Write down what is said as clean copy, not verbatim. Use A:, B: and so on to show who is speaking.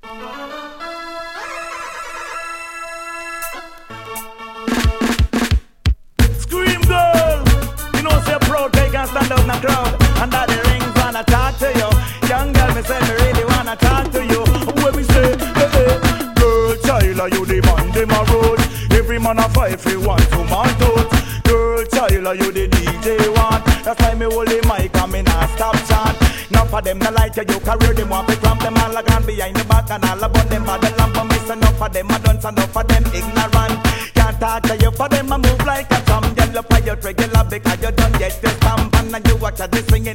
A: Scream girl, you know say proud they can stand up in the crowd. Under the rings wanna talk to you. Young girl, me say me really wanna talk to you. When me say, hey, hey, girl, child, are you the man them a road? Every man a fight for one to man toes. Girl, child, are you the DJ one? That's why me hold the mic and me not stop chant. Now for them the like you career them want to cramp them all again behind the back and all about them bad lamp and miss enough for them a dance enough for them ignorant. Can't talk to you for them a move like a drum. Yell up for your regular because you don't get the stamp and you watch a this thing